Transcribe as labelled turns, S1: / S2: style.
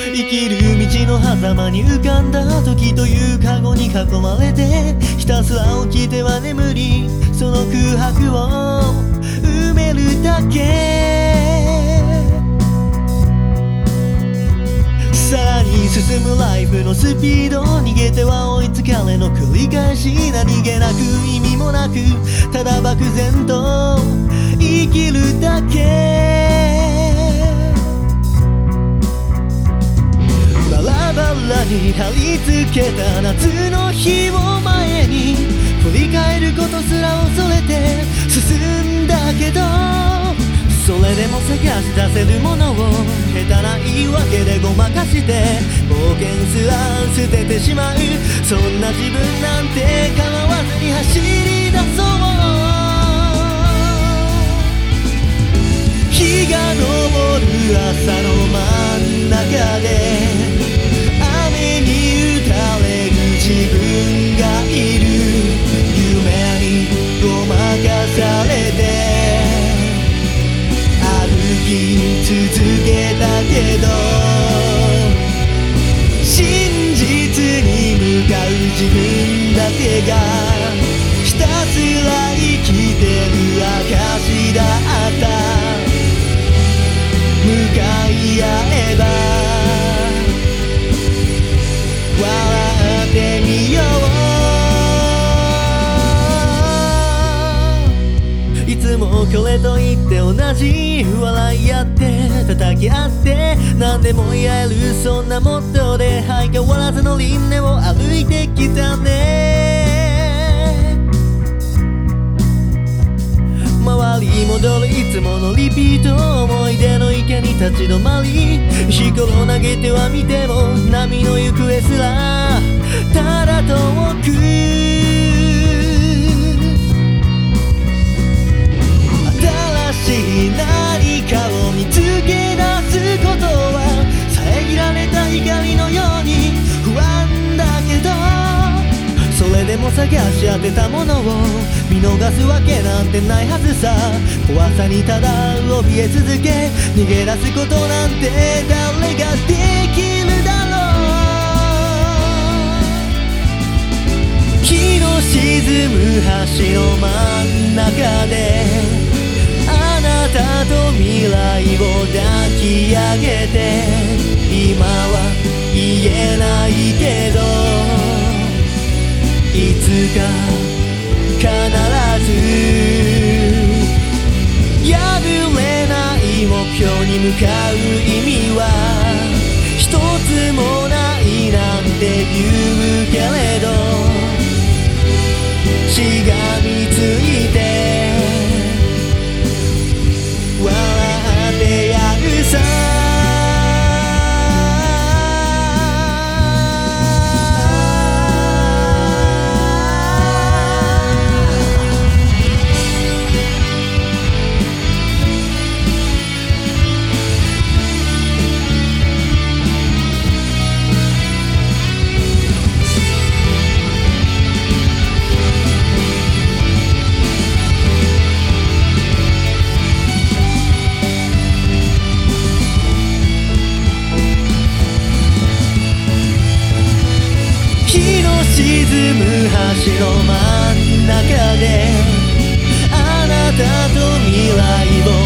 S1: 生きる道の狭間に浮かんだ時というカゴに囲まれて、ひたすら起きては眠り、その空白を埋めるだけ。さらに進むライフのスピード、逃げては追いつかれの繰り返し。何気なく意味もなく、ただ漠然と生きるだけ。バラバラに貼り付けた夏の日を前に、振り返ることすら恐れて進んだけど、それでも探し出せるものを下手な言い訳でごまかして、冒険すら捨ててしまう。そんな自分なんて構わずに走り出そう。日が昇る朝の真ん中で、雨に打たれる自分がいる。夢にごまかされて歩き続けたけど、真実に向かう自分だけがひたすら生きてる証だった。向かい合えば笑ってみよう。いつもこれと言って同じ笑い合って叩き合って何でも言える、そんなモットーで相変わらずの輪廻を歩いてきたね。回り戻るいつものリピート、思い出の池に立ち止まり、日頃投げては見ても波の行方すらただ遠く。新しい何かを見つけ出すことは遮られた光のように不安だけど、それでも探し当てたものを見逃すわけなんてないはずさ。怖さにただ怯え続け、逃げ出すことなんて誰ができるだろう。日の沈む橋の真ん中で、あなたと未来を抱き上げて、今は言えないけどいつか必ず破れない目標に向かう意味は一つもないなんて言うけれど、しがみついて笑ってやるさ。沈む橋の真ん中で、あなたと未来を